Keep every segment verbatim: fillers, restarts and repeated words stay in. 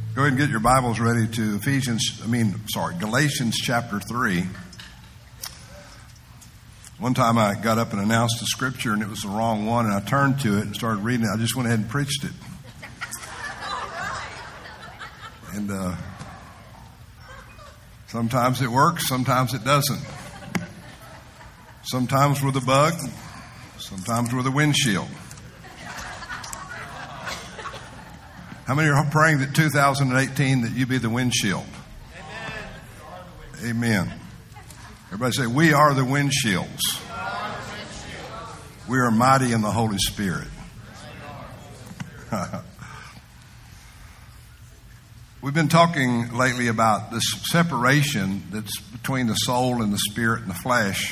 Go ahead and get your Bibles ready to Ephesians, I mean, sorry, Galatians chapter three. One time I got up and announced a scripture and it was the wrong one, and I turned to it and started reading it. I just went ahead and preached it. And uh, sometimes it works, sometimes it doesn't. Sometimes with a bug, sometimes with a windshield. How many are praying that two thousand eighteen that you be the windshield? Amen. Amen. Everybody say, we are the windshields. We are mighty in the Holy Spirit. We've been talking lately about this separation that's between the soul and the spirit and the flesh.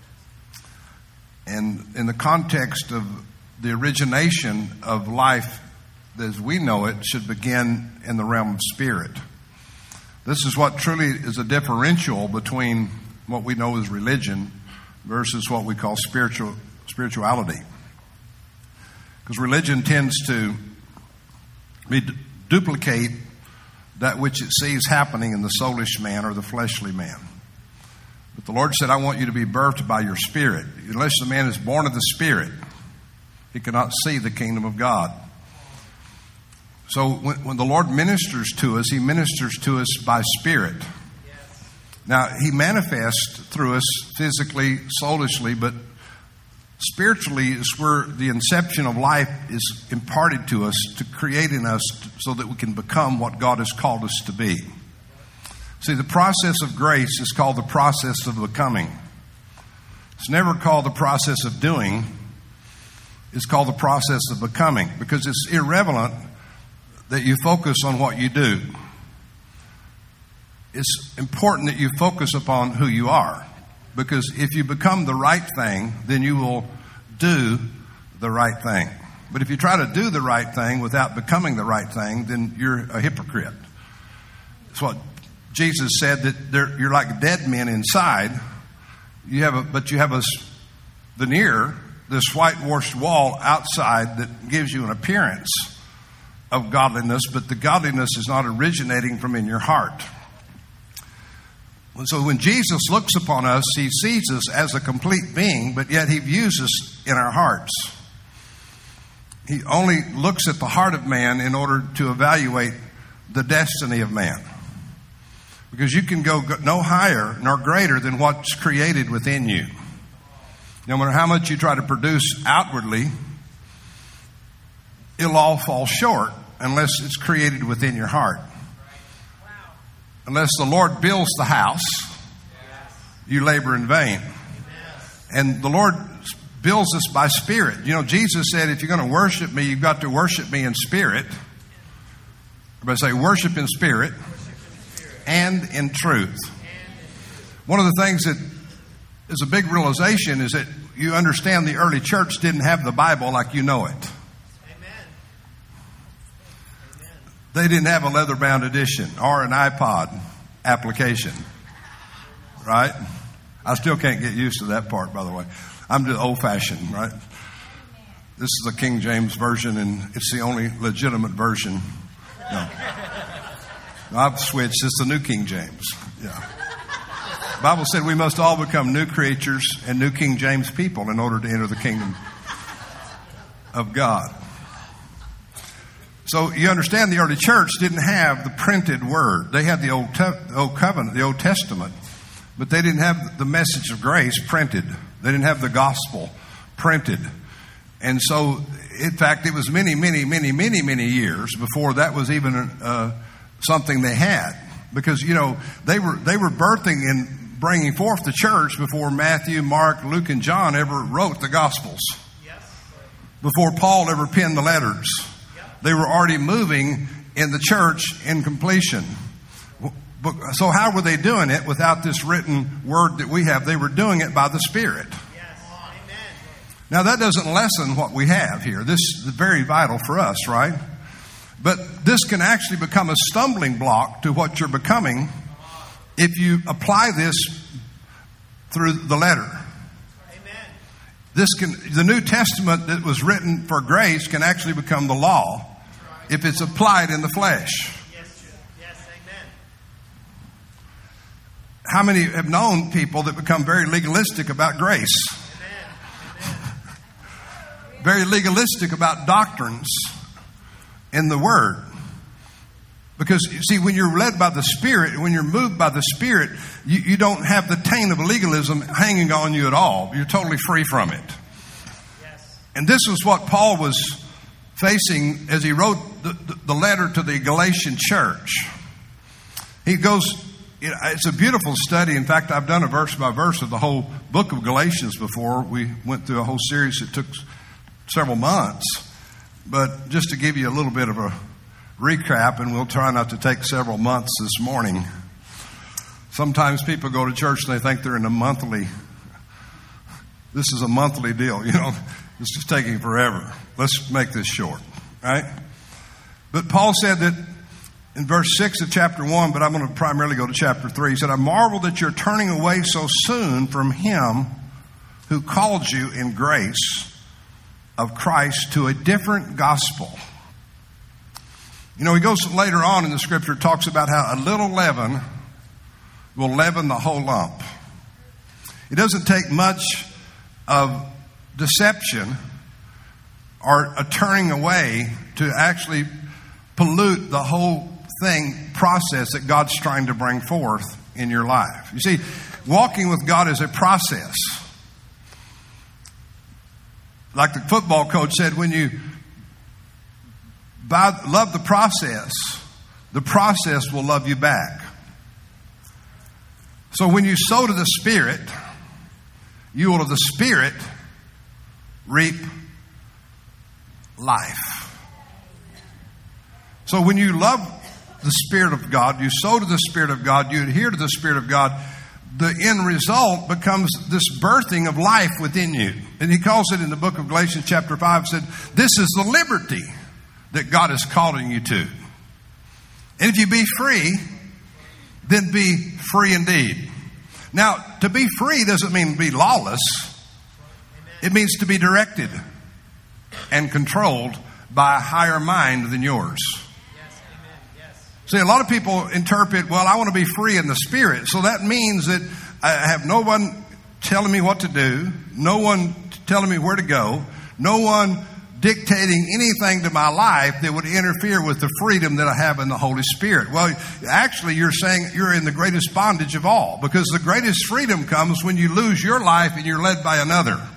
And in the context of the origination of life as we know it should begin in the realm of spirit. This is what truly is a differential between what we know as religion versus what we call spiritual spirituality. Because religion tends to be, duplicate that which it sees happening in the soulish man or the fleshly man. But the Lord said, I want you to be birthed by your spirit. Unless the man is born of the spirit, he cannot see the kingdom of God. So when, when the Lord ministers to us, he ministers to us by spirit. Yes. Now, he manifests through us physically, soulishly, but spiritually is where the inception of life is imparted to us to create in us so that we can become what God has called us to be. See, the process of grace is called the process of becoming. It's never called the process of doing. It's called the process of becoming, because it's irrelevant that you focus on what you do. It's important that you focus upon who you are, because if you become the right thing, then you will do the right thing. But if you try to do the right thing without becoming the right thing, then you're a hypocrite. That's what Jesus said, that you're like dead men inside. You have a, but you have a veneer, this whitewashed wall outside that gives you an appearance of godliness, but the godliness is not originating from in your heart. So when Jesus looks upon us, he sees us as a complete being, but yet he views us in our hearts. He only looks at the heart of man in order to evaluate the destiny of man. Because you can go no higher nor greater than what's created within you. No matter how much you try to produce outwardly, it'll all fall short unless it's created within your heart. Wow. Unless the Lord builds the house, yes, you labor in vain. Yes. And the Lord builds us by spirit. You know, Jesus said, if you're going to worship me, you've got to worship me in spirit. Everybody say, worship in spirit, worship in spirit. And in truth. One of the things that is a big realization is that you understand the early church didn't have the Bible like you know it. They didn't have a leather-bound edition or an iPod application, right? I still can't get used to that part, by the way. I'm just old-fashioned, right? This is a King James version, and it's the only legitimate version. No. No, I've switched. It's the New King James. Yeah. The Bible said we must all become new creatures and new King James people in order to enter the kingdom of God. So you understand the early church didn't have the printed word. They had the Old, Te- Old Covenant, the Old Testament, but they didn't have the message of grace printed. They didn't have the gospel printed. And so, in fact, it was many, many, many, many, many years before that was even uh, something they had. Because, you know, they were they were birthing and bringing forth the church before Matthew, Mark, Luke, and John ever wrote the Gospels. Yes. Before Paul ever penned the letters. They were already moving in the church in completion. So how were they doing it without this written word that we have? They were doing it by the Spirit. Yes. Amen. Now that doesn't lessen what we have here. This is very vital for us, right? But this can actually become a stumbling block to what you're becoming if you apply this through the letter. Amen. This can, the New Testament that was written for grace can actually become the law if it's applied in the flesh. how many have known people that become very legalistic about grace? Very legalistic about doctrines in the Word. Because, you see, when you're led by the Spirit, when you're moved by the Spirit, you, you don't have the taint of legalism hanging on you at all. You're totally free from it. Yes. And this is what Paul was facing as he wrote the, the, the letter to the Galatian church. He goes, you know, it's a beautiful study. In fact, I've done a verse by verse of the whole book of Galatians before. We went through a whole series that took several months. But just to give you a little bit of a recap, and we'll try not to take several months this morning. Sometimes people go to church and they think they're in a monthly, this is a monthly deal, you know, this is taking forever. Let's make this short, right? But Paul said that in verse six of chapter one, but I'm going to primarily go to chapter three. He said, I marvel that you're turning away so soon from him who called you in grace of Christ to a different gospel. You know, he goes later on in the scripture, talks about how a little leaven will leaven the whole lump. It doesn't take much of deception or a turning away to actually pollute the whole thing, process that God's trying to bring forth in your life. You see, walking with God is a process. Like the football coach said, when you By, love the process, the process will love you back. So when you sow to the Spirit, you will of the Spirit reap life. So when you love the Spirit of God, you sow to the Spirit of God, you adhere to the Spirit of God, the end result becomes this birthing of life within you. And he calls it in the book of Galatians chapter five, said, this is the liberty that God is calling you to. And if you be free, then be free indeed. Now, to be free doesn't mean be lawless. It means to be directed and controlled by a higher mind than yours. See, a lot of people interpret, well, I want to be free in the Spirit. So that means that I have no one telling me what to do, no one telling me where to go, no one dictating anything to my life that would interfere with the freedom that I have in the Holy Spirit. Well, actually, you're saying you're in the greatest bondage of all, because the greatest freedom comes when you lose your life and you're led by another. Amen.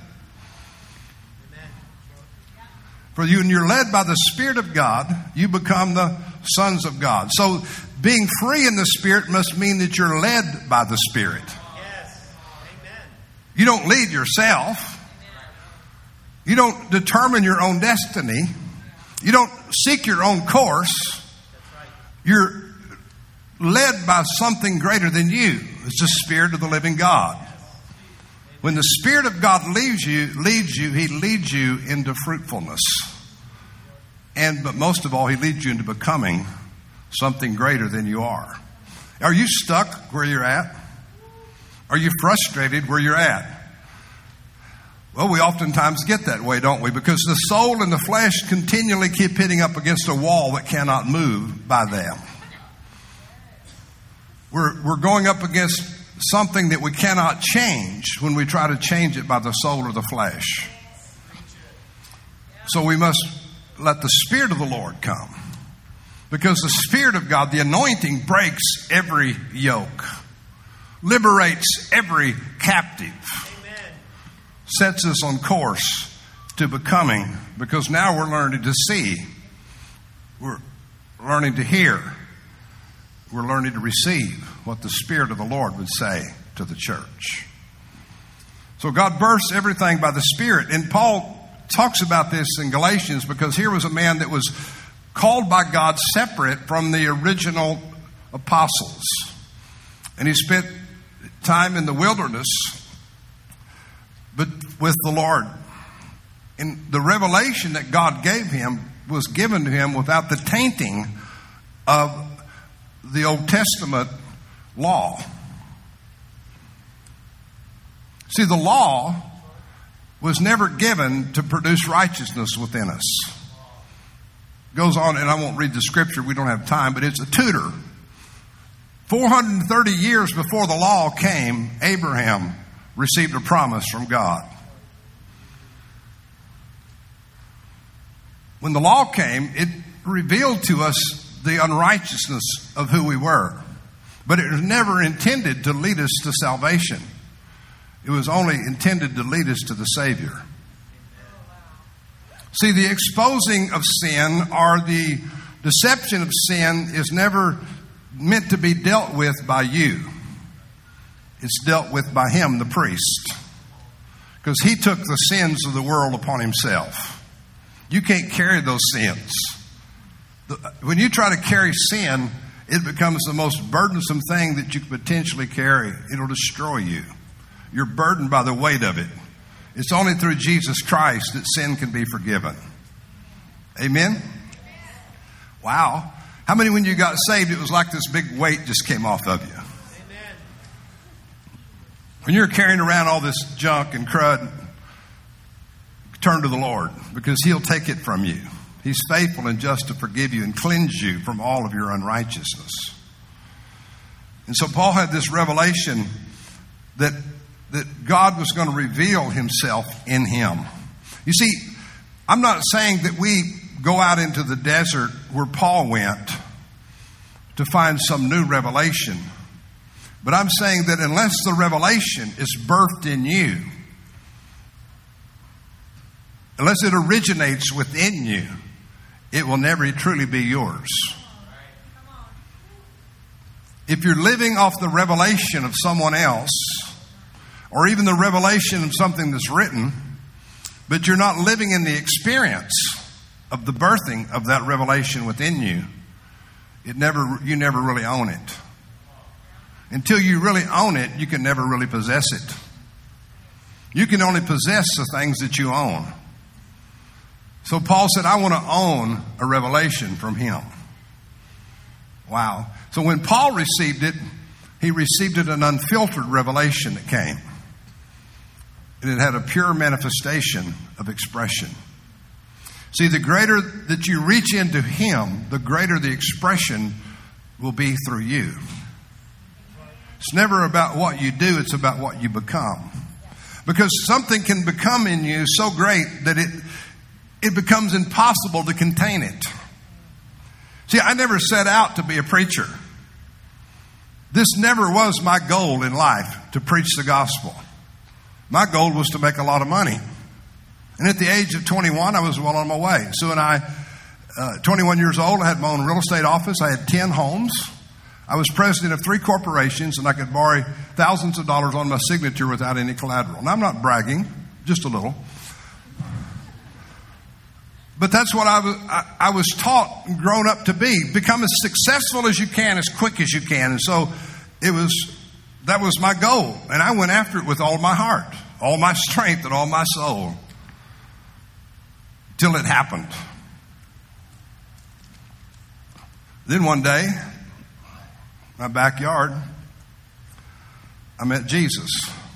For you, when you're led by the Spirit of God, you become the sons of God. So being free in the Spirit must mean that you're led by the Spirit. Yes. Amen. You don't lead yourself. You don't determine your own destiny. You don't seek your own course. You're led by something greater than you. It's the Spirit of the living God. When the Spirit of God leads you, leads you, He leads you into fruitfulness. And but most of all, He leads you into becoming something greater than you are. Are you stuck where you're at? Are you frustrated where you're at? Well, we oftentimes get that way, don't we? Because the soul and the flesh continually keep hitting up against a wall that cannot move by them. We're, we're going up against something that we cannot change when we try to change it by the soul or the flesh. So we must let the Spirit of the Lord come. Because the Spirit of God, the anointing, breaks every yoke, liberates every captive. Sets us on course to becoming, because now we're learning to see, we're learning to hear, we're learning to receive what the Spirit of the Lord would say to the church. So God bursts everything by the Spirit. And Paul talks about this in Galatians, because here was a man that was called by God separate from the original apostles. And he spent time in the wilderness but with the Lord. And the revelation that God gave him was given to him without the tainting of the Old Testament law. See, the law was never given to produce righteousness within us. Goes on, and I won't read the scripture, we don't have time, but it's a tutor four hundred thirty years before the law came, Abraham received a promise from God. When the law came, it revealed to us the unrighteousness of who we were. But it was never intended to lead us to salvation. It was only intended to lead us to the Savior. See, the exposing of sin or the deception of sin is never meant to be dealt with by you. It's dealt with by Him, the priest. Because He took the sins of the world upon Himself. You can't carry those sins. When you try to carry sin, it becomes the most burdensome thing that you could potentially carry. It'll destroy you. You're burdened by the weight of it. It's only through Jesus Christ that sin can be forgiven. Amen? Wow. How many, when you got saved, it was like this big weight just came off of you? Amen. When you're carrying around all this junk and crud, turn to the Lord, because He'll take it from you. He's faithful and just to forgive you and cleanse you from all of your unrighteousness. And so Paul had this revelation that, that God was going to reveal Himself in him. You see, I'm not saying that we go out into the desert where Paul went to find some new revelation. But I'm saying that unless the revelation is birthed in you, unless it originates within you, it will never truly be yours. If you're living off the revelation of someone else, or even the revelation of something that's written, but you're not living in the experience of the birthing of that revelation within you, it never, you never really own it. Until you really own it, you can never really possess it. You can only possess the things that you own. So Paul said, I want to own a revelation from Him. Wow. So when Paul received it, he received it an unfiltered revelation that came. And it had a pure manifestation of expression. See, the greater that you reach into Him, the greater the expression will be through you. It's never about what you do, it's about what you become. Because something can become in you so great that it it becomes impossible to contain it. See, I never set out to be a preacher. This never was my goal in life, to preach the gospel. My goal was to make a lot of money. And at the age of twenty-one, I was well on my way. Sue and I, uh, twenty-one years old, I had my own real estate office. I had ten homes. I was president of three corporations, and I could borrow thousands of dollars on my signature without any collateral. And I'm not bragging, just a little. But that's what I was, I, I was taught and grown up to be. Become as successful as you can, as quick as you can. And so it was, that was my goal. And I went after it with all my heart, all my strength, and all my soul. Till it happened. Then one day, my backyard, I met Jesus.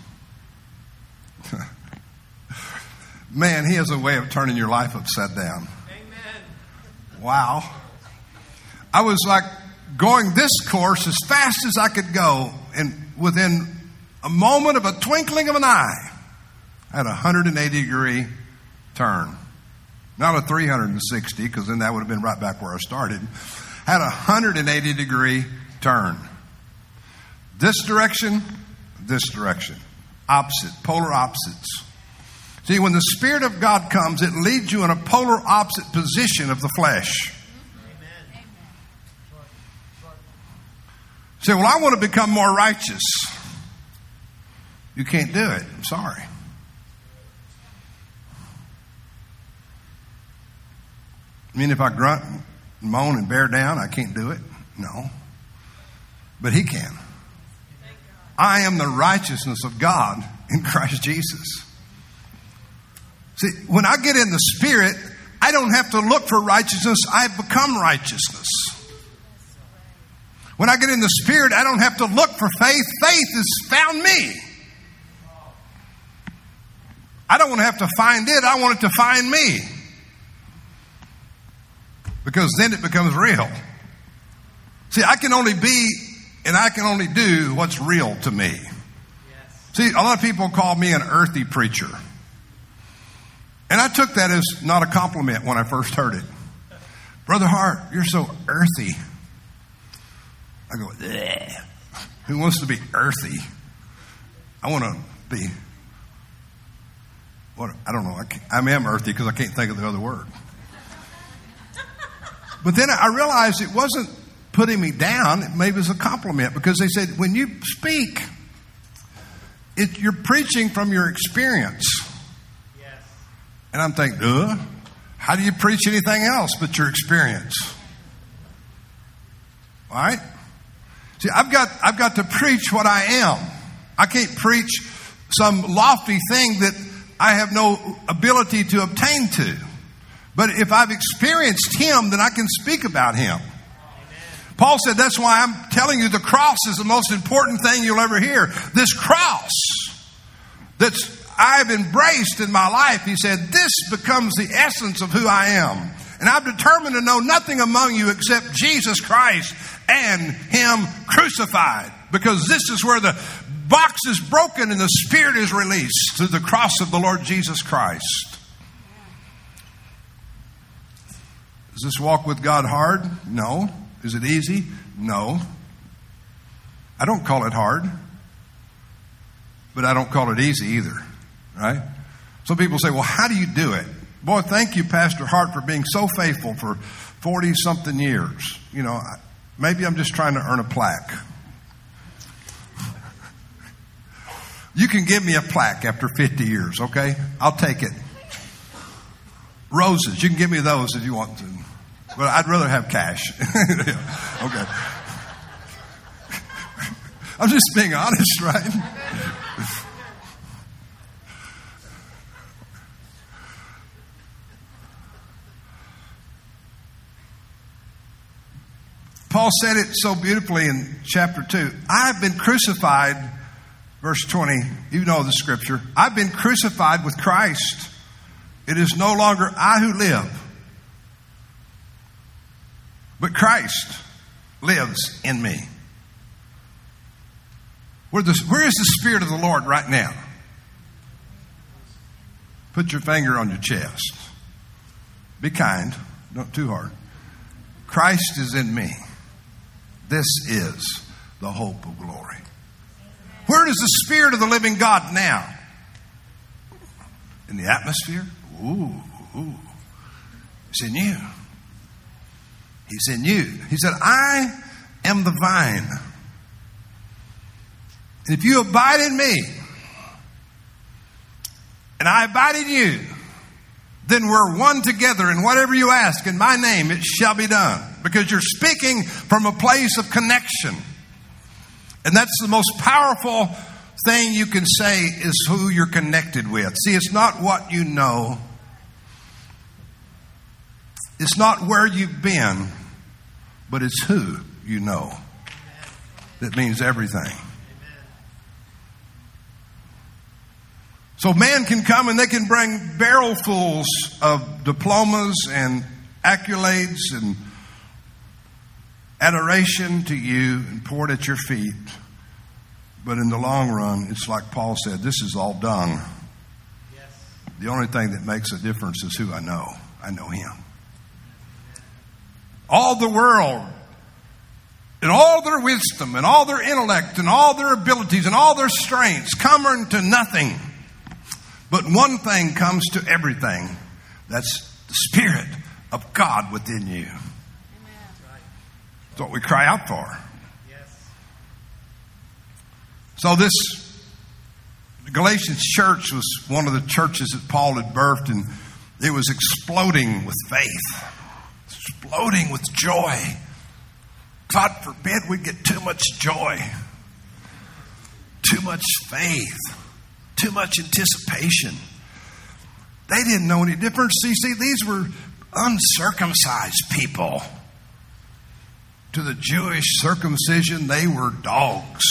Man, He has a way of turning your life upside down. Amen. Wow. I was like going this course as fast as I could go, and within a moment of a twinkling of an eye, I had a one hundred eighty degree turn. Not a three hundred sixty, because then that would have been right back where I started. I had a one hundred eighty degree turn. This direction, this direction. Opposite, polar opposites. See, when the Spirit of God comes, it leads you in a polar opposite position of the flesh. Amen. Say, well, I want to become more righteous. You can't do it. I'm sorry. I mean, if I grunt, moan, and bear down, I can't do it? No. But He can. I am the righteousness of God in Christ Jesus. See, when I get in the Spirit, I don't have to look for righteousness. I've become righteousness. When I get in the Spirit, I don't have to look for faith. Faith has found me. I don't want to have to find it. I want it to find me. Because then it becomes real. See, I can only be and I can only do what's real to me. Yes. See, a lot of people call me an earthy preacher. And I took that as not a compliment when I first heard it. Brother Hart, you're so earthy. I go, bleh. Who wants to be earthy? I want to be, what? I don't know. I, can't, I am earthy because I can't think of the other word. But then I realized it wasn't putting me down. It maybe was a compliment because they said, when you speak, it, you're preaching from your experience. Yes. And I'm thinking, duh, how do you preach anything else but your experience? All right? See, I've got, I've got to preach what I am. I can't preach some lofty thing that I have no ability to obtain to. But if I've experienced Him, then I can speak about Him. Amen. Paul said, that's why I'm telling you the cross is the most important thing you'll ever hear. This cross that I've embraced in my life, he said, this becomes the essence of who I am. And I've determined to know nothing among you except Jesus Christ and Him crucified. Because this is where the box is broken and the Spirit is released through the cross of the Lord Jesus Christ. Is this walk with God hard? No. Is it easy? No. I don't call it hard, but I don't call it easy either, right? Some people say, well, how do you do it? Boy, thank you, Pastor Hart, for being so faithful for forty-something years. You know, maybe I'm just trying to earn a plaque. You can give me a plaque after fifty years, okay? I'll take it. Roses, you can give me those if you want to. But I'd rather have cash. Okay. I'm just being honest, right? Paul said it so beautifully in chapter two. I've been crucified, verse twenty, you know the scripture. I've been crucified with Christ. It is no longer I who live, but Christ lives in me. Where, the, where is the Spirit of the Lord right now? Put your finger on your chest. Be kind. Not too hard. Christ is in me. This is the hope of glory. Where is the Spirit of the living God now? In the atmosphere? Ooh, ooh. It's in you. He's in you. He said, I am the vine. And if you abide in me, and I abide in you, then we're one together, and whatever you ask in my name, it shall be done. Because you're speaking from a place of connection. And that's the most powerful thing you can say is who you're connected with. See, it's not what you know. It's not where you've been, but it's who you know. That means everything. So man can come and they can bring barrelfuls of diplomas and accolades and adoration to you and pour it at your feet. But in the long run, it's like Paul said, this is all dung. Yes. The only thing that makes a difference is who I know. I know Him. All the world, and all their wisdom, and all their intellect, and all their abilities, and all their strengths come unto nothing. But one thing comes to everything. That's the Spirit of God within you. Amen. That's what we cry out for. Yes. So this Galatians church was one of the churches that Paul had birthed, and it was exploding with faith. Exploding with joy. God forbid we get too much joy. Too much faith. Too much anticipation. They didn't know any difference. You see, these were uncircumcised people. To the Jewish circumcision, they were dogs.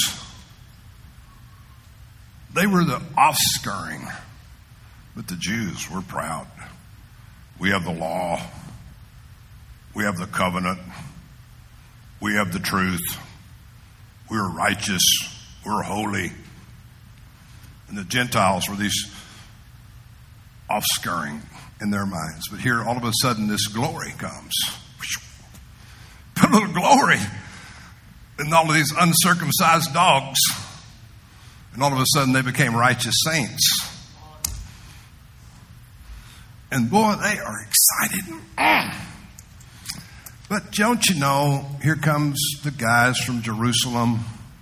They were the offscouring. But the Jews were proud. We have the law. We have the covenant. We have the truth. we're righteous, we're holy. And the Gentiles were these offscouring in their minds. But here, all of a sudden, this glory comes. Put a little glory in all of these uncircumcised dogs. And all of a sudden, they became righteous saints. And boy, they are excited. But don't you know, here comes the guys from Jerusalem.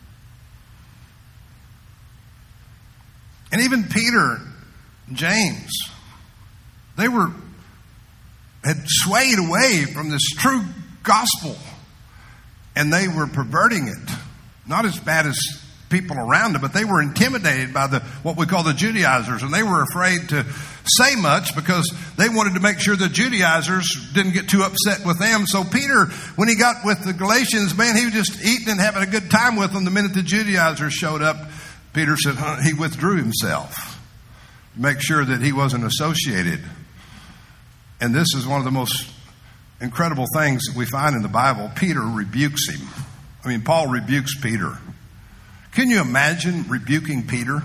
And even Peter, James, they were had swayed away from this true gospel. And they were perverting it. Not as bad as people around them, but they were intimidated by the what we call the Judaizers. And they were afraid to say much because they wanted to make sure the Judaizers didn't get too upset with them. So Peter, when he got with the Galatians, man, he was just eating and having a good time with them. The minute the Judaizers showed up, Peter said huh, he withdrew himself to make sure that he wasn't associated. And this is one of the most incredible things that we find in the Bible. Peter rebukes him. I mean, Paul rebukes Peter. Can you imagine rebuking Peter?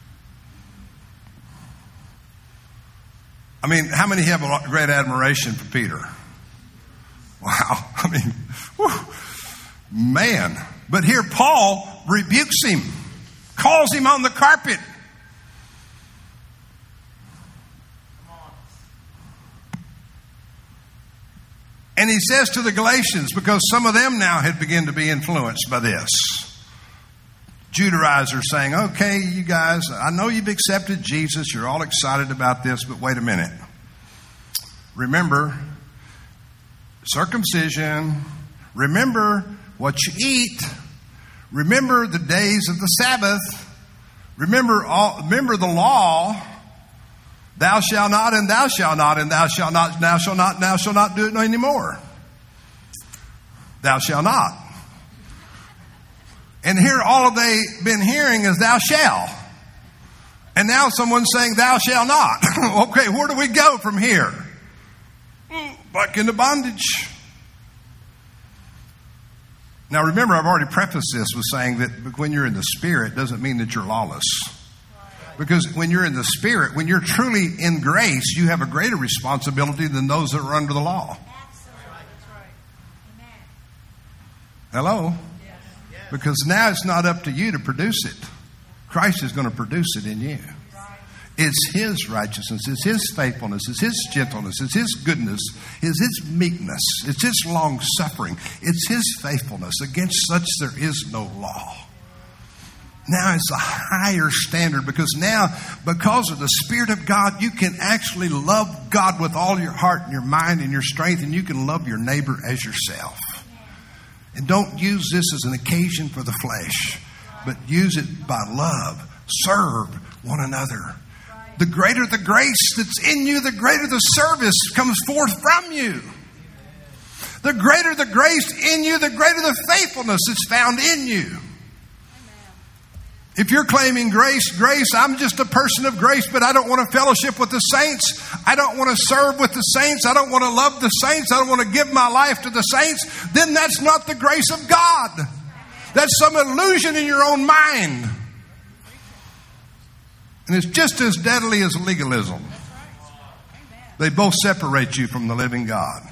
I mean, how many have a great admiration for Peter? Wow. I mean, whew, man. But here Paul rebukes him, calls him on the carpet. And he says to the Galatians, because some of them now had begun to be influenced by this. Judaizers saying, okay, you guys, I know you've accepted Jesus. You're all excited about this, but wait a minute. Remember circumcision. Remember what you eat. Remember the days of the Sabbath. Remember all, remember the law. Thou shalt not, and thou shalt not, and thou shalt not, thou shalt not, thou shalt not do it anymore. Thou shalt not. And here all of they been hearing is thou shalt. And now someone's saying thou shalt not. Okay, where do we go from here? Back into bondage. Now remember, I've already prefaced this with saying that when you're in the Spirit doesn't mean that you're lawless. Because when you're in the Spirit, when you're truly in grace, you have a greater responsibility than those that are under the law. Hello? Because now it's not up to you to produce it. Christ is going to produce it in you. It's His righteousness. It's His faithfulness. It's His gentleness. It's His goodness. It's His meekness. It's His long suffering. It's His faithfulness. Against such there is no law. Now it's a higher standard because now, because of the Spirit of God, you can actually love God with all your heart and your mind and your strength, and you can love your neighbor as yourself. And don't use this as an occasion for the flesh, but use it by love. Serve one another. The greater the grace that's in you, the greater the service comes forth from you. The greater the grace in you, the greater the faithfulness that's found in you. If you're claiming grace, grace, I'm just a person of grace, but I don't want to fellowship with the saints. I don't want to serve with the saints. I don't want to love the saints. I don't want to give my life to the saints. Then that's not the grace of God. That's some illusion in your own mind. And it's just as deadly as legalism. They both separate you from the living God.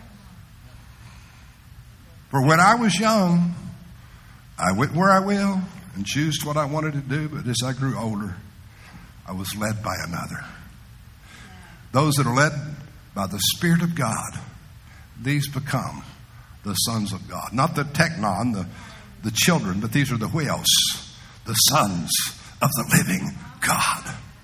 For when I was young, I went where I will and chose what I wanted to do, but as I grew older, I was led by another. Those that are led by the Spirit of God, these become the sons of God. Not the teknon, the, the children, but these are the huios, the sons of the living God.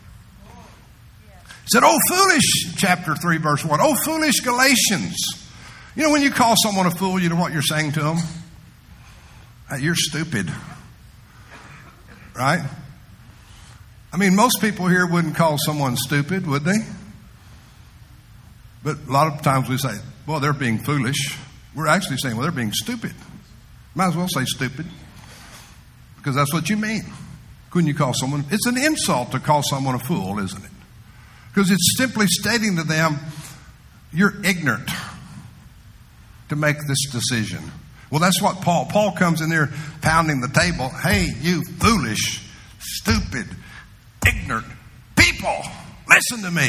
He said, oh, foolish, chapter three, verse one. Oh, foolish Galatians. You know, when you call someone a fool, you know what you're saying to them? Hey, you're stupid. Right? I mean, most people here wouldn't call someone stupid, would they? But a lot of times we say, well, they're being foolish. We're actually saying, well, they're being stupid. Might as well say stupid. Because that's what you mean. Couldn't you call someone? It's an insult to call someone a fool, isn't it? Because it's simply stating to them, you're ignorant to make this decision. Well, that's what Paul, Paul comes in there pounding the table. Hey, you foolish, stupid, ignorant people, listen to me.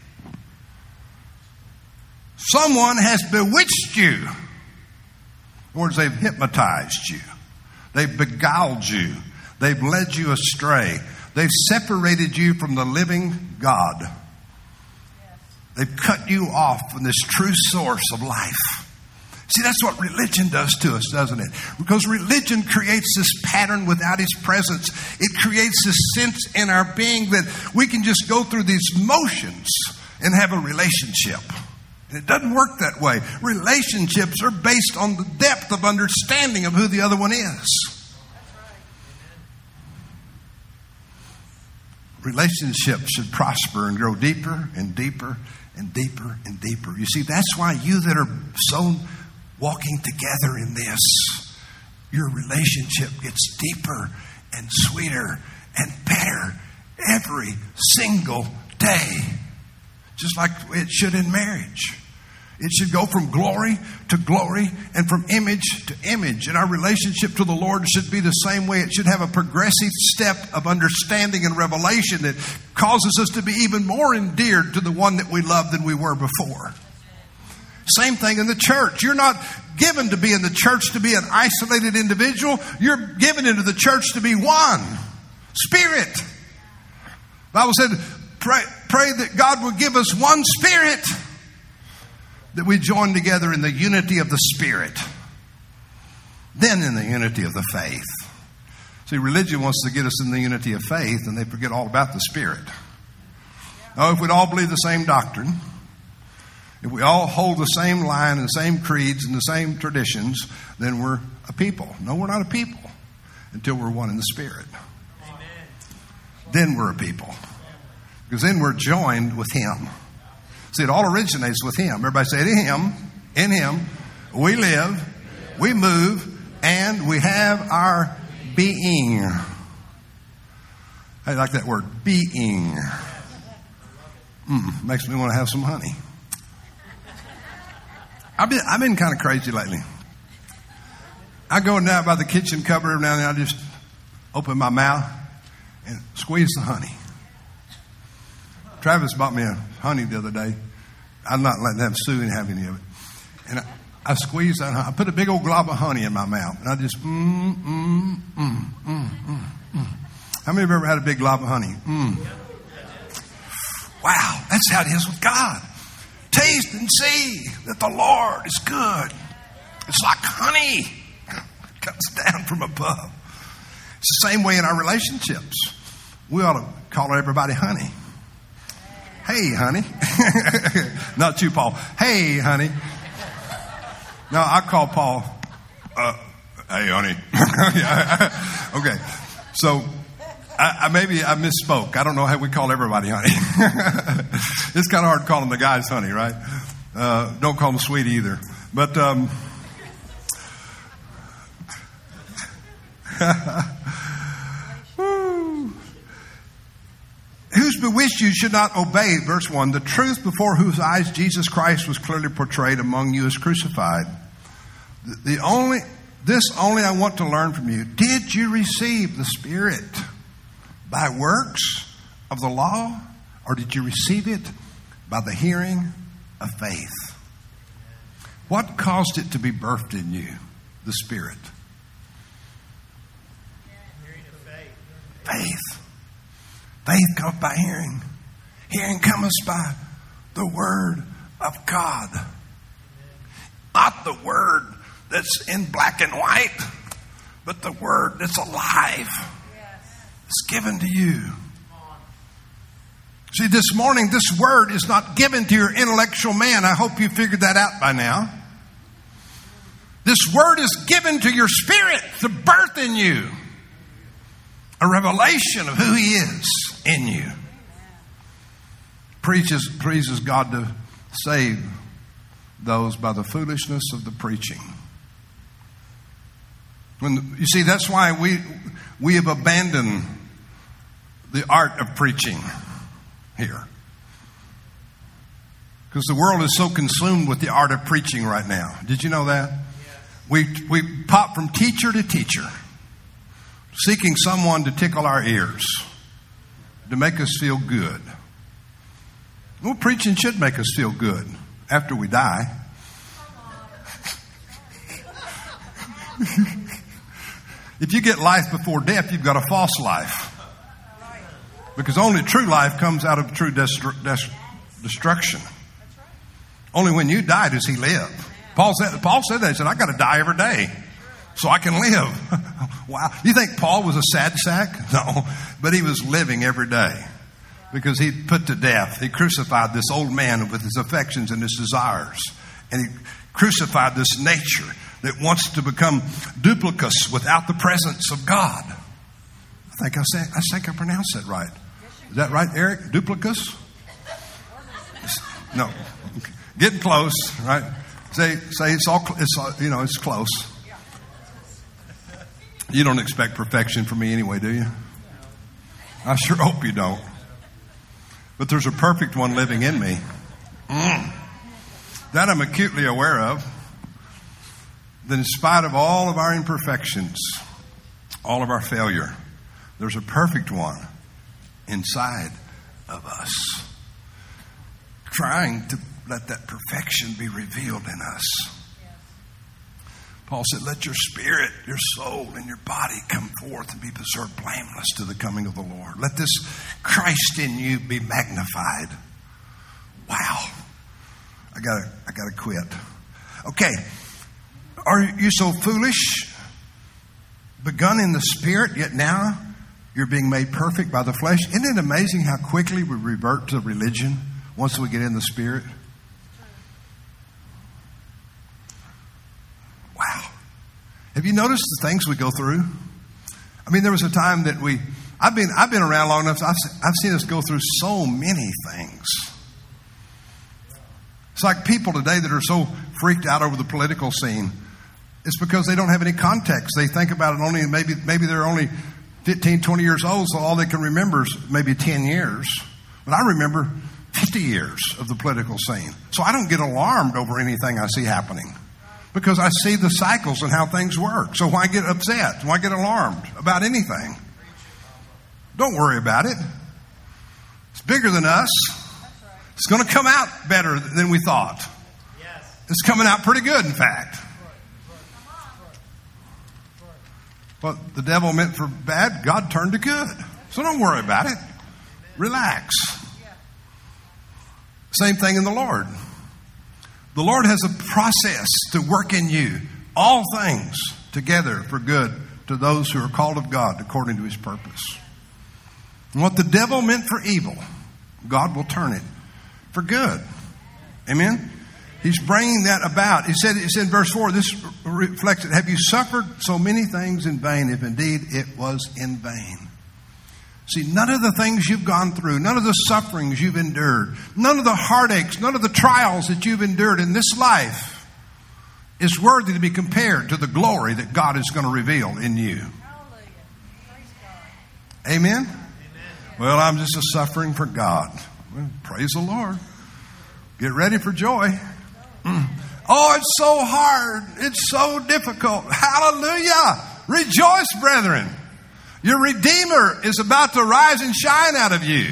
Someone has bewitched you. In other words, they've hypnotized you. They've beguiled you. They've led you astray. They've separated you from the living God. They've cut you off from this true source of life. See, that's what religion does to us, doesn't it? Because religion creates this pattern without His presence. It creates this sense in our being that we can just go through these motions and have a relationship. And it doesn't work that way. Relationships are based on the depth of understanding of who the other one is. Relationships should prosper and grow deeper and deeper and deeper and deeper. You see, that's why you that are so walking together in this, your relationship gets deeper and sweeter and better every single day. Just like it should in marriage. It should go from glory to glory and from image to image. And our relationship to the Lord should be the same way. It should have a progressive step of understanding and revelation that causes us to be even more endeared to the one that we love than we were before. Same thing in the church. You're not given to be in the church to be an isolated individual. You're given into the church to be one. Spirit. The Bible said, pray, pray that God will give us one Spirit, that we join together in the unity of the Spirit, then in the unity of the faith. See, religion wants to get us in the unity of faith, and they forget all about the Spirit. Oh, if we'd all believe the same doctrine, if we all hold the same line and the same creeds and the same traditions, then we're a people. No, we're not a people until we're one in the Spirit. Amen. Then we're a people. Because then we're joined with Him. See, it all originates with Him. Everybody say it, in Him, in Him, we live, we move, and we have our being. I like that word, being. Mm, makes me want to have some honey. I've been, I've been kind of crazy lately. I go down by the kitchen cupboard every now and then. I just open my mouth and squeeze the honey. Travis bought me a honey the other day. I'm not letting them Sue and have any of it. And I, I squeezed that honey. I put a big old glob of honey in my mouth. And I just, mm, mm, mm, mm, mm, mm. How many of you ever had a big glob of honey? Mm. Wow, that's how it is with God. Taste and see that the Lord is good. It's like honey. It comes down from above. It's the same way in our relationships. We ought to call everybody honey. Hey, honey. Not you, Paul. Hey, honey. No, I call Paul, uh, hey, honey. Okay. So, I, I maybe I misspoke. I don't know how we call everybody honey. It's kind of hard calling the guys honey, right? Uh, don't call them sweetie either. But, um, who's bewitched you should not obey, verse one, the truth before whose eyes Jesus Christ was clearly portrayed among you as crucified. The, the only, this only I want to learn from you. Did you receive the Spirit by works of the law, or did you receive it by the hearing of faith? What caused it to be birthed in you, the Spirit? Faith. Faith comes by hearing. Hearing comes by the Word of God. Not the Word that's in black and white, but the Word that's alive. It's given to you. See, this morning, this Word is not given to your intellectual man. I hope you figured that out by now. This Word is given to your spirit to birth in you a revelation of who He is in you. Preaches, pleases God to save those by the foolishness of the preaching. When, you see, that's why we we have abandoned the art of preaching here. Because the world is so consumed with the art of preaching right now. Did you know that? We, we pop from teacher to teacher, seeking someone to tickle our ears, to make us feel good. Well, preaching should make us feel good after we die. If you get life before death, you've got a false life. Because only true life comes out of true destru- dest- destruction. Only when you die does he live. Paul said, Paul said that. He said, I got to die every day so I can live. Wow. You think Paul was a sad sack? No. But he was living every day because he put to death. He crucified this old man with his affections and his desires. And he crucified this nature that wants to become duplicus without the presence of God. I think I said, I think I pronounced that right. Is that right, Eric? Duplicus? No. Okay. Getting close, right? Say, say it's all, it's all, you know, it's close. You don't expect perfection from me anyway, do you? I sure hope you don't. But there's a perfect one living in me. Mm. That I'm acutely aware of. That in spite of all of our imperfections, all of our failure, there's a perfect one inside of us, trying to let that perfection be revealed in us. Paul said, let your spirit, your soul, and your body come forth and be preserved blameless to the coming of the Lord. Let this Christ in you be magnified. Wow. I gotta, I gotta quit. Okay. Are you so foolish? Begun in the spirit, yet now you're being made perfect by the flesh. Isn't it amazing how quickly we revert to religion once we get in the spirit? Wow. Have you noticed the things we go through? I mean, there was a time that we, I've been, I've been around long enough. I've, I've seen us go through so many things. It's like people today that are so freaked out over the political scene. It's because they don't have any context. They think about it only, maybe, maybe they're only fifteen, twenty years old, so all they can remember is maybe ten years. But I remember fifty years of the political scene. So I don't get alarmed over anything I see happening because I see the cycles and how things work. So why get upset? Why get alarmed about anything? Don't worry about it. It's bigger than us. It's going to come out better than we thought. It's coming out pretty good, in fact. What the devil meant for bad, God turned to good. So don't worry about it. Relax. Same thing in the Lord. The Lord has a process to work in you all things together for good to those who are called of God according to his purpose. And what the devil meant for evil, God will turn it for good. Amen? He's bringing that about. He said, he said in verse four, this reflects it. Have you suffered so many things in vain, if indeed it was in vain? See, none of the things you've gone through, none of the sufferings you've endured, none of the heartaches, none of the trials that you've endured in this life is worthy to be compared to the glory that God is going to reveal in you. Amen? Amen? Well, I'm just a suffering for God. Well, praise the Lord. Get ready for joy. Mm. Oh, it's so hard. It's so difficult. Hallelujah. Rejoice, brethren. Your Redeemer is about to rise and shine out of you.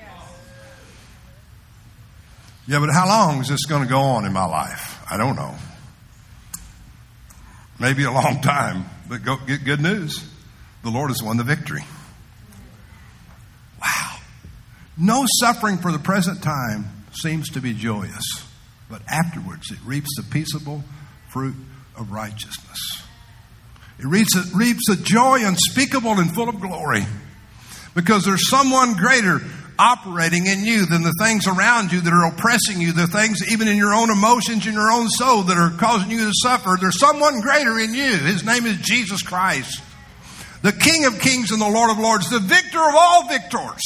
Yeah, but how long is this going to go on in my life? I don't know. Maybe a long time. But go, get good news. The Lord has won the victory. Wow. No suffering for the present time seems to be joyous, but afterwards it reaps the peaceable fruit of righteousness. It reaps a, reaps a joy unspeakable and full of glory because there's someone greater operating in you than the things around you that are oppressing you, the things even in your own emotions, in your own soul that are causing you to suffer. There's someone greater in you. His name is Jesus Christ, the King of kings and the Lord of lords, the victor of all victors,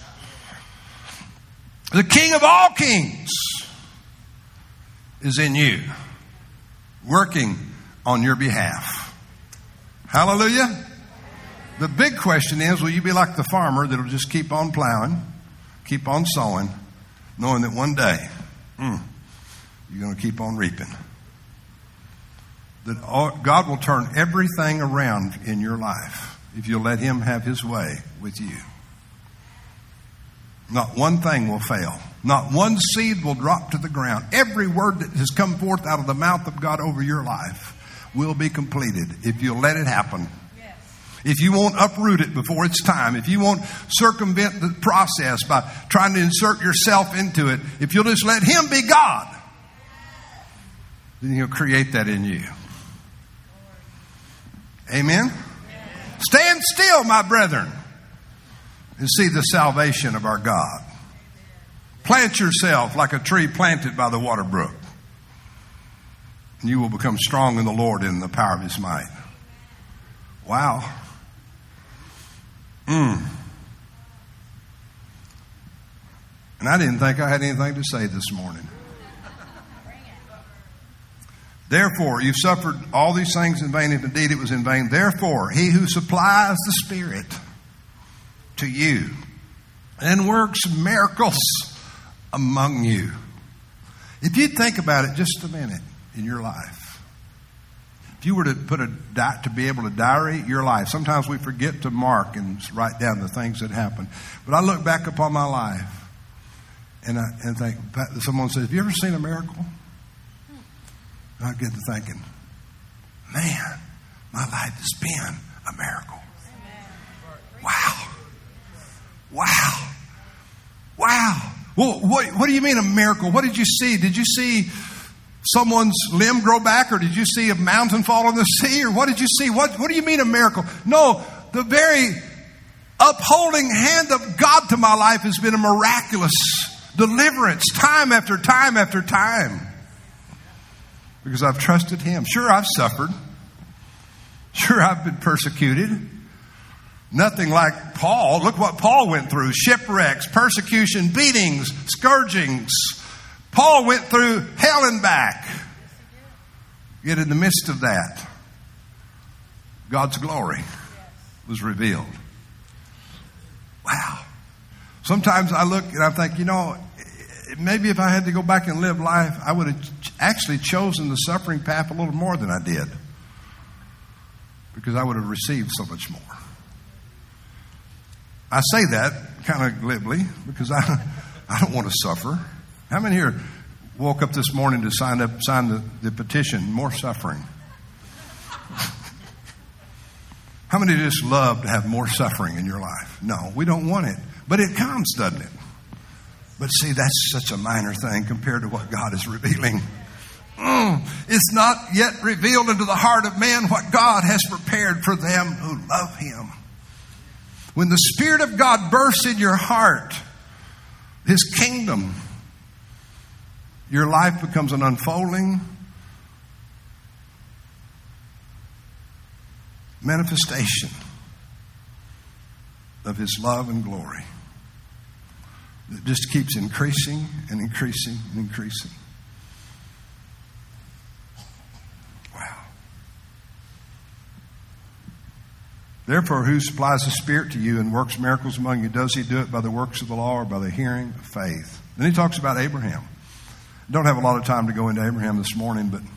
the King of all kings is in you, working on your behalf. Hallelujah. The big question is, will you be like the farmer that'll just keep on plowing, keep on sowing, knowing that one day mm, you're going to keep on reaping? that all, God will turn everything around in your life if you'll let Him have His way with you. Not one thing will fail. Not one seed will drop to the ground. Every word that has come forth out of the mouth of God over your life will be completed if you'll let it happen. Yes. If you won't uproot it before it's time, if you won't circumvent the process by trying to insert yourself into it, if you'll just let Him be God, then He'll create that in you. Amen? Yes. Stand still, my brethren, and see the salvation of our God. Plant yourself like a tree planted by the water brook, and you will become strong in the Lord and in the power of His might. Wow. Mm. And I didn't think I had anything to say this morning. Therefore, you've suffered all these things in vain, if indeed it was in vain. Therefore, He who supplies the Spirit to you and works miracles among you. If you think about it just a minute in your life, if you were to put a di- to be able to diary your life, sometimes we forget to mark and write down the things that happen. But I look back upon my life and I and think, someone says, "Have you ever seen a miracle?" And I get to thinking, man, my life has been a miracle. Wow. Wow. Wow. Well, what, what do you mean a miracle? What did you see? Did you see someone's limb grow back, or did you see a mountain fall in the sea, or what did you see? What, what do you mean a miracle? No, the very upholding hand of God to my life has been a miraculous deliverance time after time after time. Because I've trusted Him. Sure, I've suffered. Sure, I've been persecuted. Nothing like Paul. Look what Paul went through. Shipwrecks, persecution, beatings, scourgings. Paul went through hell and back. Yet in the midst of that, God's glory was revealed. Wow. Sometimes I look and I think, you know, maybe if I had to go back and live life, I would have actually chosen the suffering path a little more than I did. Because I would have received so much more. I say that kind of glibly because I, I don't want to suffer. How many here woke up this morning to sign up, sign the, the petition, more suffering? How many just love to have more suffering in your life? No, we don't want it. But it comes, doesn't it? But see, that's such a minor thing compared to what God is revealing. Mm, it's not yet revealed into the heart of man what God has prepared for them who love Him. When the Spirit of God bursts in your heart, His kingdom, your life becomes an unfolding manifestation of His love and glory. It just keeps increasing and increasing and increasing. Wow. Therefore, who supplies the Spirit to you and works miracles among you? Does He do it by the works of the law or by the hearing of faith? Then He talks about Abraham. I don't have a lot of time to go into Abraham this morning, but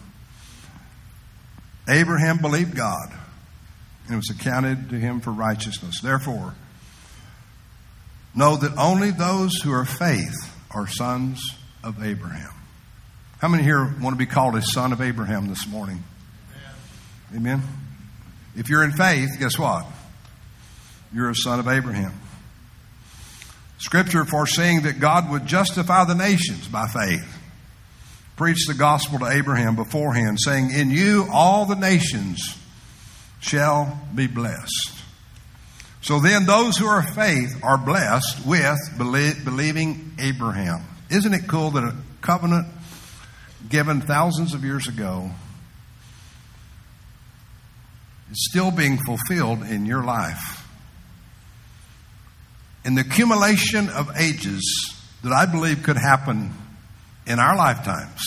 Abraham believed God, and it was accounted to him for righteousness. Therefore, know that only those who are faith are sons of Abraham. How many here want to be called a son of Abraham this morning? Amen. Amen. If you're in faith, guess what? You're a son of Abraham. Scripture, foreseeing that God would justify the nations by faith, preached the gospel to Abraham beforehand, saying, in you all the nations shall be blessed. So then those who are of faith are blessed with believing Abraham. Isn't it cool that a covenant given thousands of years ago is still being fulfilled in your life? In the accumulation of ages that I believe could happen in our lifetimes,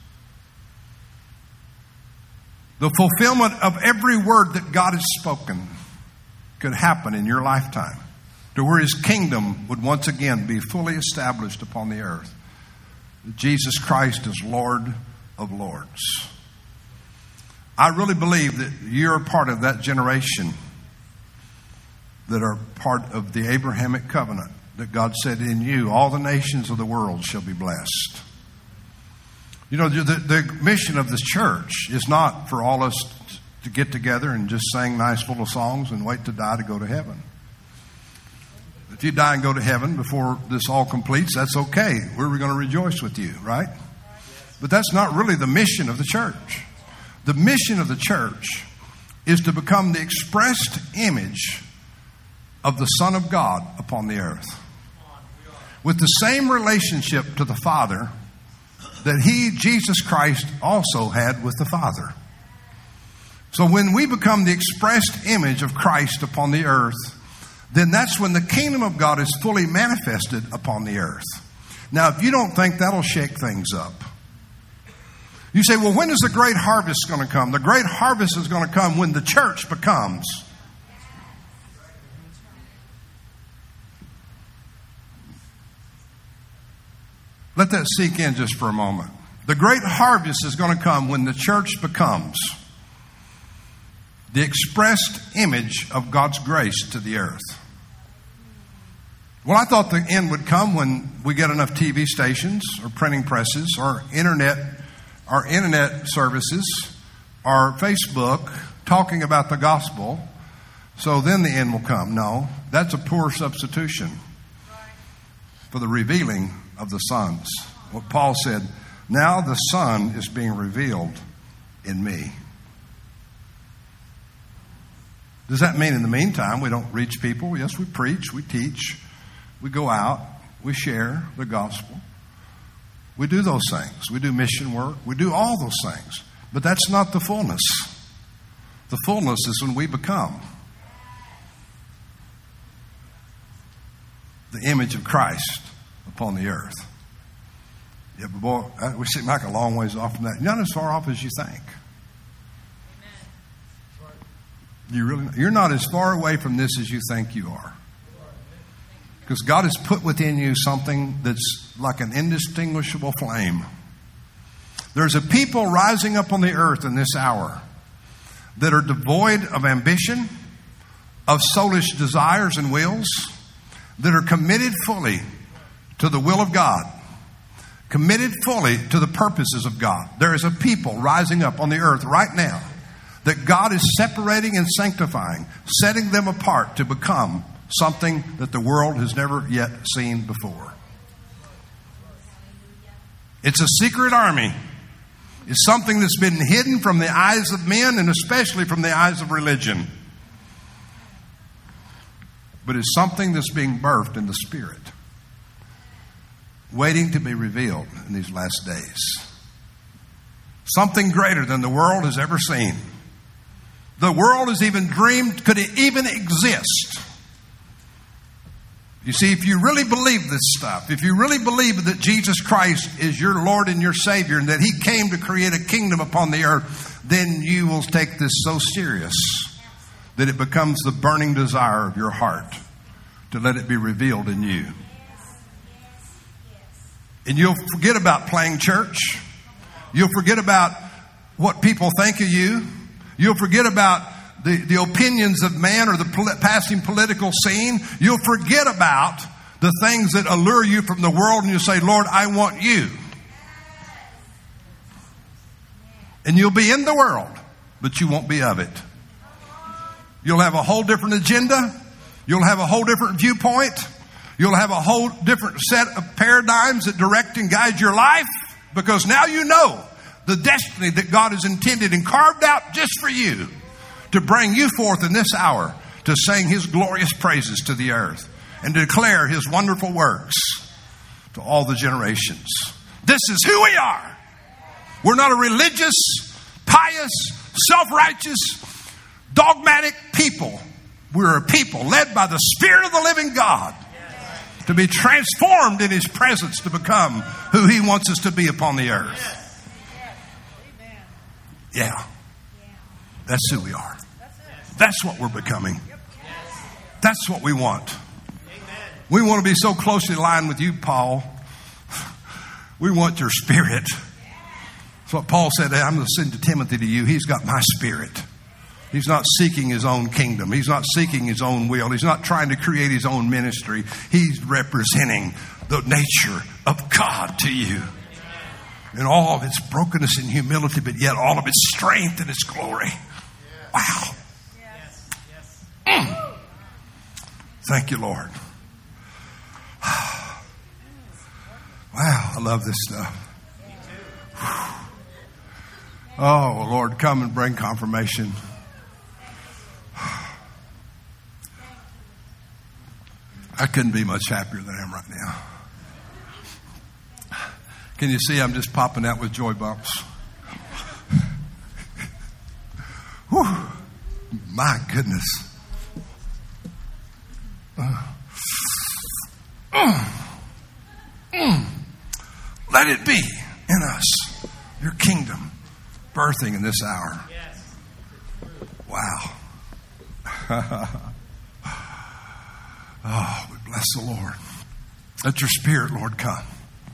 the fulfillment of every word that God has spoken could happen in your lifetime, to where His kingdom would once again be fully established upon the earth. Jesus Christ is Lord of Lords. I really believe that you're a part of that generation that are part of the Abrahamic covenant, that God said, in you, all the nations of the world shall be blessed. You know, the, the mission of the church is not for all us to get together and just sing nice little songs and wait to die to go to heaven. If you die and go to heaven before this all completes, that's okay. We're going to rejoice with you, right? But that's not really the mission of the church. The mission of the church is to become the expressed image of the Son of God upon the earth, with the same relationship to the Father that He, Jesus Christ, also had with the Father. So when we become the expressed image of Christ upon the earth, then that's when the kingdom of God is fully manifested upon the earth. Now, if you don't think that'll shake things up, you say, well, when is the great harvest going to come? The great harvest is going to come when the church becomes. Let that sink in just for a moment. The great harvest is going to come when the church becomes the expressed image of God's grace to the earth. Well, I thought the end would come when we get enough T V stations or printing presses or internet, our internet services, or Facebook talking about the gospel. So then the end will come. No, that's a poor substitution for the revealing of the sons. What Paul said, now the Son is being revealed in me. Does that mean in the meantime we don't reach people? Yes, we preach, we teach, we go out, we share the gospel. We do those things. We do mission work. We do all those things. But that's not the fullness. The fullness is when we become the image of Christ upon the earth. Yeah, but boy, we seem like a long ways off from that. Not as far off as you think. You really, you're not as far away from this as you think you are. Because God has put within you something that's like an indistinguishable flame. There's a people rising up on the earth in this hour that are devoid of ambition, of soulish desires and wills, that are committed fully to the will of God, committed fully to the purposes of God. There is a people rising up on the earth right now that God is separating and sanctifying, setting them apart to become something that the world has never yet seen before. It's a secret army. It's something that's been hidden from the eyes of men and especially from the eyes of religion. But it's something that's being birthed in the Spirit, waiting to be revealed in these last days. Something greater than the world has ever seen. The world has even dreamed, could it even exist? You see, if you really believe this stuff, if you really believe that Jesus Christ is your Lord and your Savior and that He came to create a kingdom upon the earth, then you will take this so serious that it becomes the burning desire of your heart to let it be revealed in you. And you'll forget about playing church. You'll forget about what people think of you. You'll forget about the, the opinions of man or the pol- passing political scene. You'll forget about the things that allure you from the world, and you'll say, Lord, I want you. And you'll be in the world, but you won't be of it. You'll have a whole different agenda. You'll have a whole different viewpoint. You'll have a whole different set of paradigms that direct and guide your life, because now you know the destiny that God has intended and carved out just for you to bring you forth in this hour to sing His glorious praises to the earth and to declare His wonderful works to all the generations. This is who we are. We're not a religious, pious, self-righteous, dogmatic people. We're a people led by the Spirit of the living God to be transformed in His presence to become who He wants us to be upon the earth. Yeah. That's who we are. That's what we're becoming. That's what we want. We want to be so closely aligned with you, Paul. We want your Spirit That's what Paul said. I'm going to send to Timothy to you. He's got my spirit. He's not seeking his own kingdom. He's not seeking his own will. He's not trying to create his own ministry. He's representing the nature of God to you. In all of its brokenness and humility, but yet all of its strength and its glory. Wow. Mm. Thank you, Lord. Wow, I love this stuff. Oh, Lord, come and bring confirmation. I couldn't be much happier than I am right now. Can you see I'm just popping out with joy bumps? Whew. My goodness. Uh. Mm. Mm. Let it be in us, your kingdom, birthing in this hour. Wow. Oh, we bless the Lord. Let your spirit, Lord, come.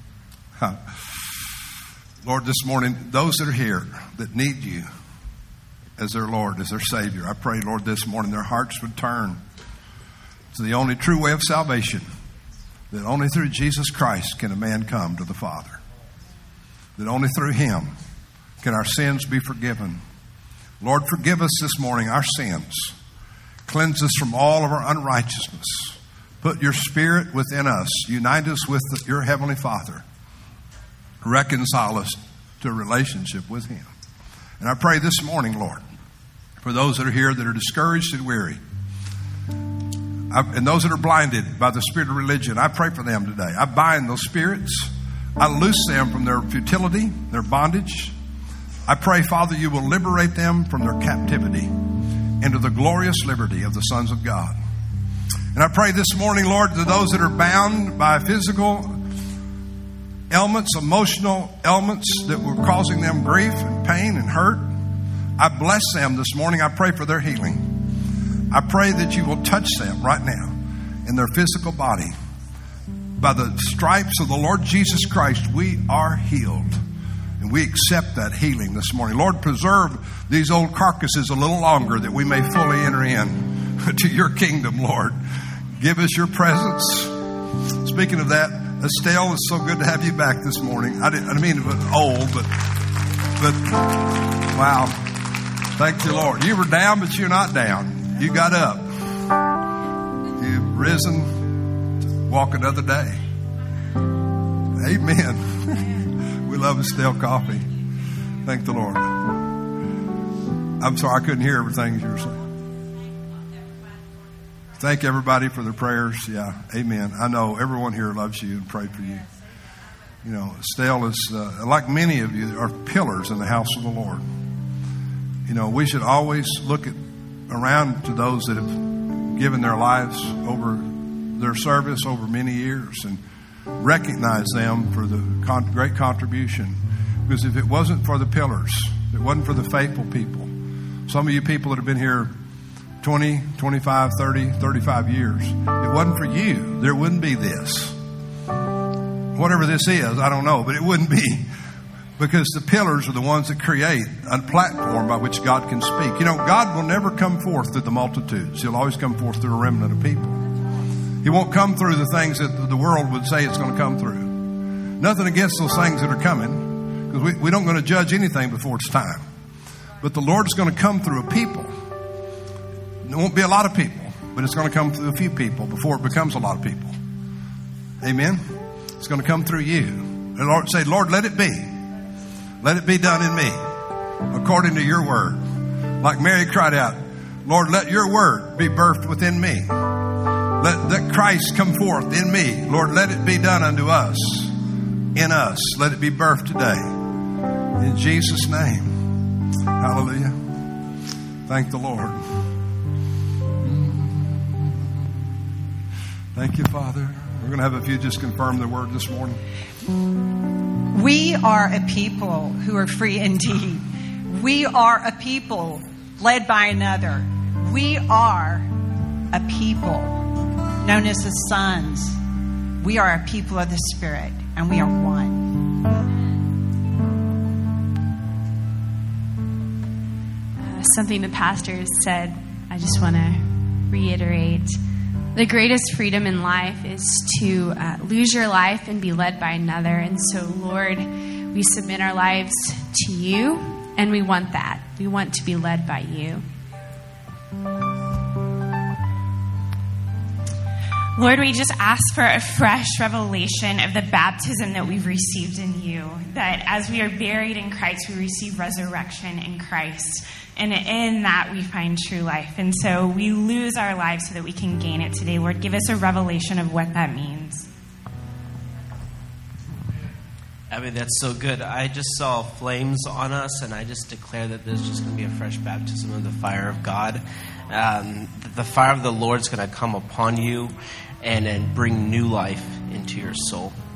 Lord, this morning, those that are here that need you as their Lord, as their Savior, I pray, Lord, this morning their hearts would turn to the only true way of salvation, that only through Jesus Christ can a man come to the Father. That only through him can our sins be forgiven. Lord, forgive us this morning our sins. Cleanse us from all of our unrighteousness. Put your spirit within us. Unite us with your heavenly Father. Reconcile us to a relationship with him. And I pray this morning, Lord, for those that are here that are discouraged and weary, I, and those that are blinded by the spirit of religion, I pray for them today. I bind those spirits. I loose them from their futility, their bondage. I pray, Father, you will liberate them from their captivity into the glorious liberty of the sons of God. And I pray this morning, Lord, to those that are bound by physical ailments, emotional ailments that were causing them grief and pain and hurt, I bless them this morning. I pray for their healing. I pray that you will touch them right now in their physical body. By the stripes of the Lord Jesus Christ, we are healed. And we accept that healing this morning. Lord, preserve these old carcasses a little longer that we may fully enter in to your kingdom, Lord. Give us your presence. Speaking of that, Estelle, it's so good to have you back this morning. I didn't, I didn't mean to be old, but, but wow. Thank you, Lord. You were down, but you're not down. You got up. You've risen to walk another day. Amen. We love Estelle Coffee. Thank the Lord. I'm sorry I couldn't hear everything you were saying. Thank everybody for their prayers. Yeah, amen. I know everyone here loves you and prayed for you. You know, Estelle is, uh, like many of you, are pillars in the house of the Lord. You know, we should always look at around to those that have given their lives over their service over many years and recognize them for the con- great contribution. Because if it wasn't for the pillars, if it wasn't for the faithful people, some of you people that have been here twenty, twenty-five, thirty, thirty-five years, it wasn't for you, there wouldn't be this. Whatever this is, I don't know, but it wouldn't be. Because the pillars are the ones that create a platform by which God can speak. You know, God will never come forth through the multitudes. He'll always come forth through a remnant of people. He won't come through the things that the world would say it's going to come through. Nothing against those things that are coming, because we, we don't going to judge anything before it's time. But the Lord's going to come through a people. There won't be a lot of people, but it's going to come through a few people before it becomes a lot of people. Amen? It's going to come through you. And Lord, say, Lord, let it be. Let it be done in me, according to your word. Like Mary cried out, Lord, let your word be birthed within me. Let, let Christ come forth in me. Lord, let it be done unto us, in us. Let it be birthed today. In Jesus' name. Hallelujah. Thank the Lord. Thank you, Father. We're going to have a few just confirm the word this morning. We are a people who are free indeed. We are a people led by another. We are a people known as the sons. We are a people of the Spirit, and we are one. uh, something the pastor said, I just want to reiterate. The greatest freedom in life is to uh, lose your life and be led by another. And so, Lord, we submit our lives to you, and we want that. We want to be led by you. Lord, we just ask for a fresh revelation of the baptism that we've received in you, that as we are buried in Christ, we receive resurrection in Christ. And in that, we find true life. And so we lose our lives so that we can gain it today. Lord, give us a revelation of what that means. Abby, that's so good. I just saw flames on us, and I just declare that there's just going to be a fresh baptism of the fire of God. Um, the fire of the Lord is going to come upon you and, and bring new life into your soul.